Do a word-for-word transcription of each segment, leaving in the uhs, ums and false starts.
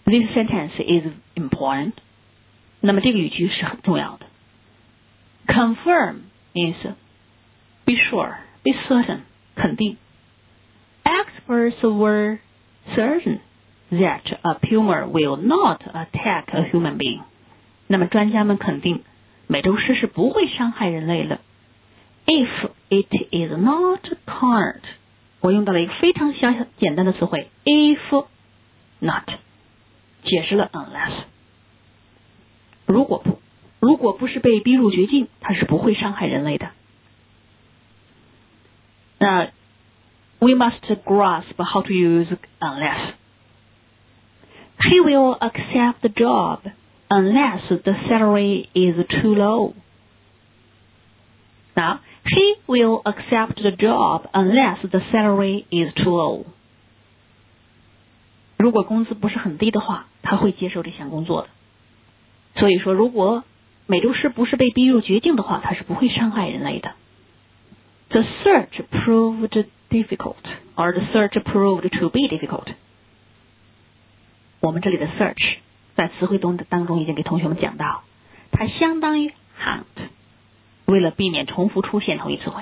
This sentence is important. 那么这个语句是很重要的。Confirm is be sure, be certain, 肯定。Experts were certain that a puma will not attack a human being. 那么专家们肯定美洲狮是不会伤害人类的。If it is not cornered, 我用到了一个非常小简单的词汇 if not， 解释了 unless。如果不，如果不是被逼入绝境，它是不会伤害人类的。那 we must grasp how to use unless. He will accept the job unless the salary is too low. Now, he will accept the job unless the salary is too low. 如果工资不是很低的话，他会接受这项工作的。所以说，如果美洲狮不是被逼入绝境的话，它是不会伤害人类的。The search proved difficult, or the search proved to be difficult. 我们这里的 search 在词汇中当中已经给同学们讲到，它相当于 hunt， 为了避免重复出现同一词汇。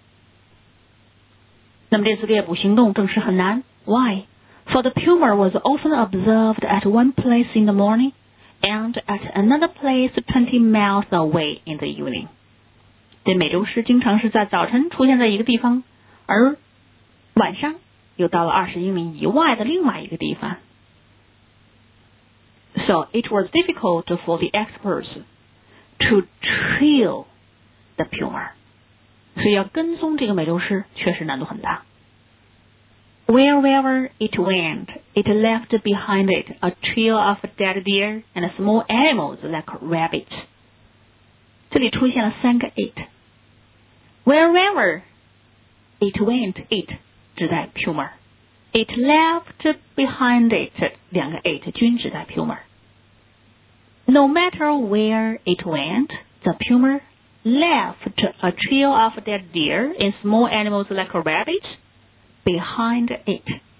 那么这次猎捕行动证实很难。Why? For the puma was often observed at one place in the morning and at another place twenty miles away in the evening. 这美洲狮经常是在早晨出现在一个地方，而晚上又到了二十英里以外的另外一个地方。So it was difficult for the experts to trail the puma. 所以要跟踪这个美洲狮确实难度很大。Wherever it went, it left behind it a trail of dead deer and small animals like rabbits. 这里出现了三个 it。Wherever it went, it 指代 puma. It left behind it 两个 it 均指代 puma。No matter where it went, the puma left a trail of dead deer and small animals like rabbits behind it.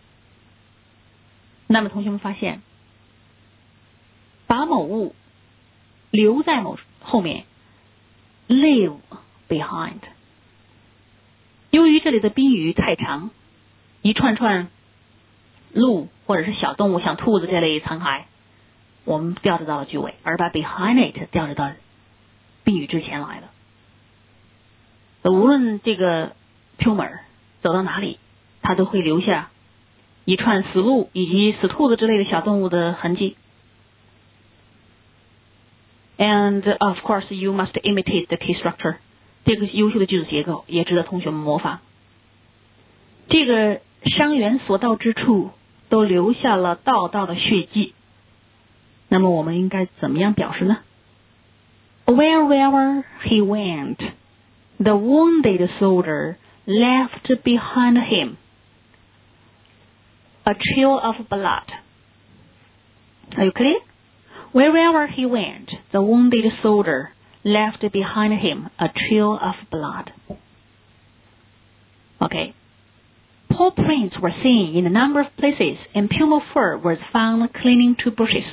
那么同学们发现，把某物留在某后面 leave behind。由于这里的宾语太长，一串串鹿或者是小动物像兔子这类残骸，我们调置到了句尾，而把 behind it 调置到宾语之前来了。无论这个 puma 走到哪里，它都会留下一串死鹿以及死兔子之类的小动物的痕迹。And of course, you must imitate the key structure. 这个优秀的句子结构也值得同学们模仿。这个伤员所到之处都留下了道道的血迹。那么我们应该怎么样表示呢？ Wherever he went, the wounded soldier left behind him a trail of blood. Are you clear? Wherever he went, the wounded soldier left behind him a trail of blood. Okay. Paw prints were seen in a number of places, and puma fur was found clinging to bushes.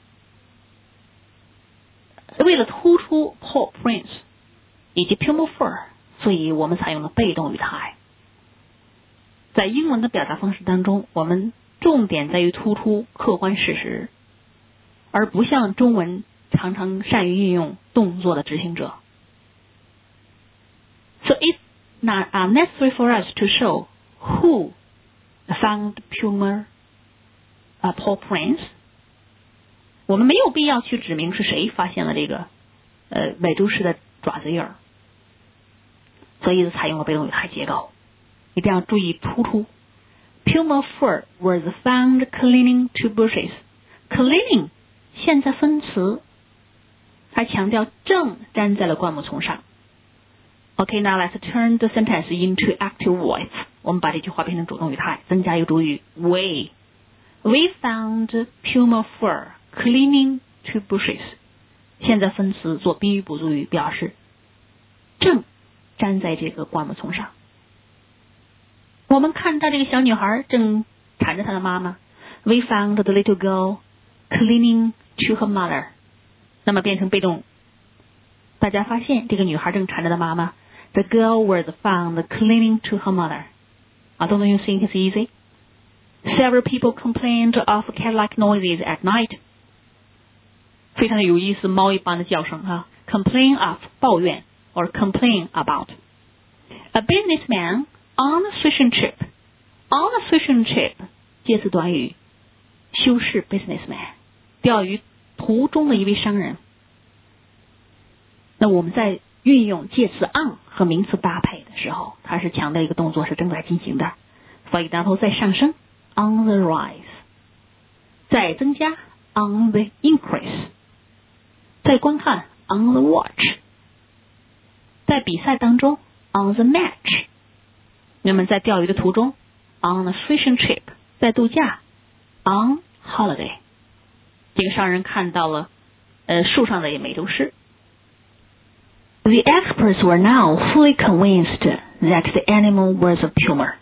为了突出 paw prints 以及 puma fur， 所以我们采用了被动语态。在英文的表达方式当中，我们重点在于突出客观事实，而不像中文常常善于运用动作的执行者。So it's not necessary for us to show who found puma uh, paw prints. 我们没有必要去指明是谁发现了这个呃美洲狮的爪子印儿，所以采用了被动语态结构。一定要注意突出。Puma fur was found clinging to bushes. Clinging 现在分词，还强调正粘在了灌木丛上。Okay, now let's turn the sentence into active voice. 我们把这句话变成主动语态，增加一个主语 we. We found puma fur clinging to bushes. 现在分词做宾语补足语，表示正粘在这个灌木丛上。我们看到这个小女孩正缠着她的妈妈。We found the little girl clinging to her mother， 那么变成被动。大家发现这个女孩正缠着她妈妈。The girl was found clinging to her mother. I don't you think it's easy? Several people complained of cat-like noises at night. 非常的有意思，猫一般的叫声啊。Complain of 抱怨 or complain about. A businessman on a fishing trip. On a fishing trip 介词短语，修饰 businessman 钓鱼途中的一位商人。那我们在运用介词 on 和名词搭配的时候，它是强调一个动作是正在进行的。For example， 在上升 on the rise， 在增加 on the increase， 在观看 on the watch， 在比赛当中 on the match， 那么在钓鱼的途中 on a fishing trip， 在度假 on holiday。 这个商人看到了呃树上的美洲狮。The experts were now fully convinced that the animal was a puma.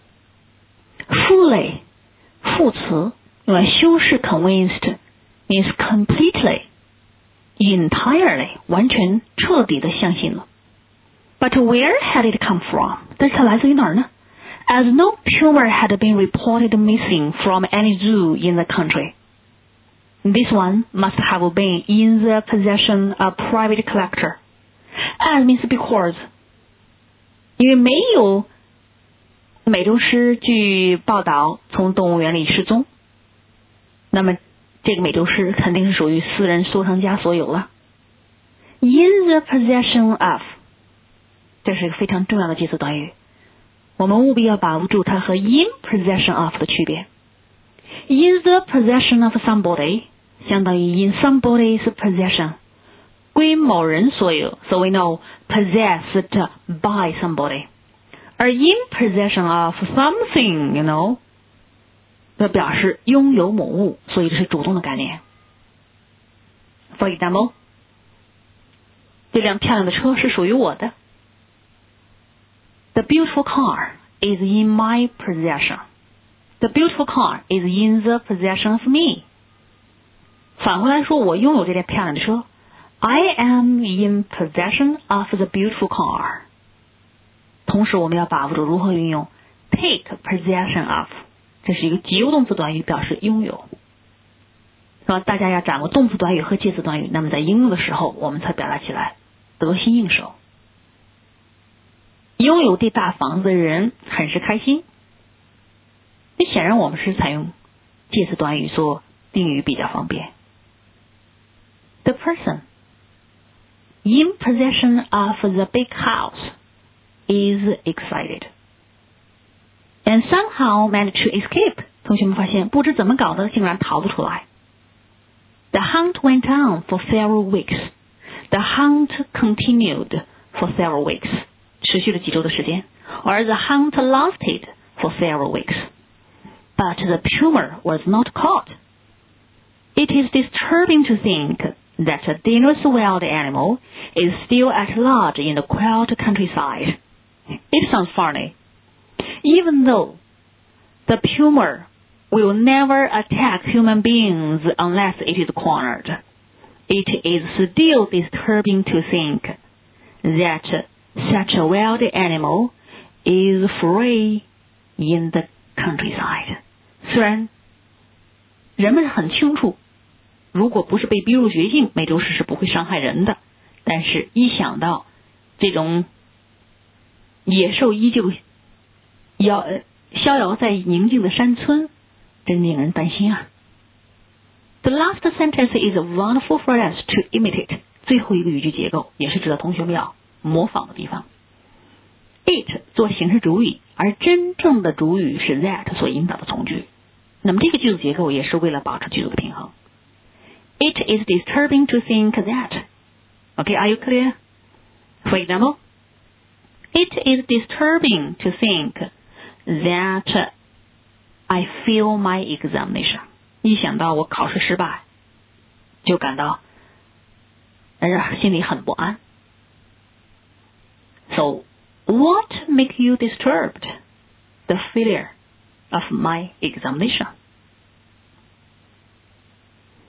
Fully 副词用来修饰 convinced means completely, entirely 完全彻底的相信了。But where had it come from? 但是它来自于哪儿呢？ As no puma had been reported missing from any zoo in the country. This one must have been in the possession of a private collector.As means because， 因为没有美洲狮据报道从动物园里失踪，那么这个美洲狮肯定是属于私人收藏家所有了。In the possession of， 这是一个非常重要的介词短语，我们务必要把握住它和 in possession of 的区别。In the possession of somebody 相当于 in somebody's possession。归某人所有 ，so we know possessed by somebody。而 in possession of something，you know， 这表示拥有某物，所以这是主动的概念。For example， 这辆漂亮的车是属于我的。The beautiful car is in my possession. The beautiful car is in the possession of me. 反过来说，我拥有这辆漂亮的车。I am in possession of the beautiful car. 同时我们要把握住如何运用 take possession of， 这是一个及物动词短语，表示拥有。那么大家要掌握动词短语和介词短语，那么在应用的时候我们才表达起来得心应手。拥有这大房子的人很是开心。那显然我们是采用介词短语做定语比较方便。The person in possession of the big house is excited and somehow managed to escape. 同学们发现不知怎么搞的竟然逃不出来。The hunt went on for several weeks. The hunt continued for several weeks. 持续了几周的时间。而 the hunt lasted for several weeks. But the puma was not caught. It is disturbing to think that a dangerous wild animal is still at large in the quiet countryside. It sounds funny. Even though the puma will never attack human beings unless it is cornered, it is still disturbing to think that such a wild animal is free in the countryside. 虽然人们很清楚如果不是被逼入绝境，美洲狮是不会伤害人的。但是，一想到这种野兽依旧摇逍遥在宁静的山村，真令人担心啊。The last sentence is wonderful for us to imitate. 最后一个语句结构也是值得同学们要模仿的地方。It 做形式主语，而真正的主语是 that 所引导的从句。那么这个句子结构也是为了保持句子的平衡。It is disturbing to think that. Okay, are you clear? For example, it is disturbing to think that I fail my examination. 一想到我考试失败，就感到呃心里很不安。So, what make you disturbed? The failure of my examination.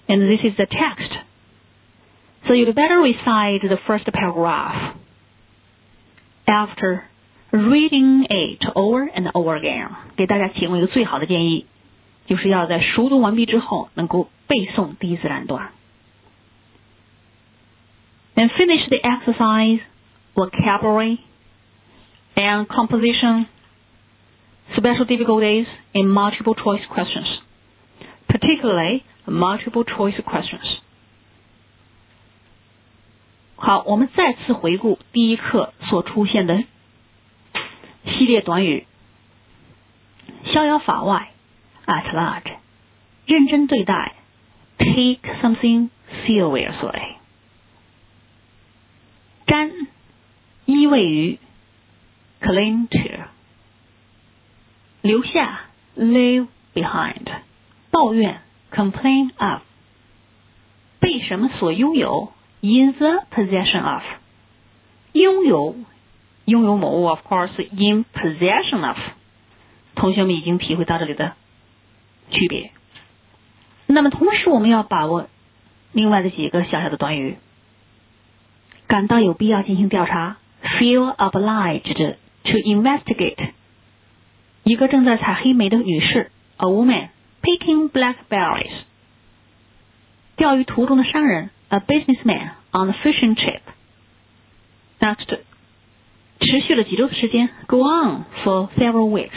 And this is the text. So you'd better recite the first paragraph after reading it over and over again. 给大家提供一个最好的建议，就是要在熟读完毕之后能够背诵第一自然段。And finish the exercise, vocabulary, and composition, special difficulties in multiple choice questions, particularly multiple choice questions. 好，我们再次回顾第一课所出现的系列短语：逍遥法外 at large， 认真对待 take something seriously， 沾依偎于 cling to， 留下 leave behind， 抱怨 complain of， 被什么所拥有 in the possession of， 拥有拥有某物 of course in possession of， 同学们已经体会到这里的区别。那么同时我们要把握另外的几个小小的短语，感到有必要进行调查 feel obliged to investigate， 一个正在采黑莓的女士 a woman picking blackberries， 钓鱼途中的商人 a businessman on a fishing trip。 Next， 持续了几周的时间 go on for several weeks，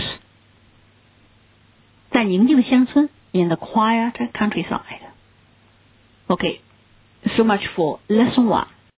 在宁静的乡村 in the quiet countryside。 Okay, so much for lesson one.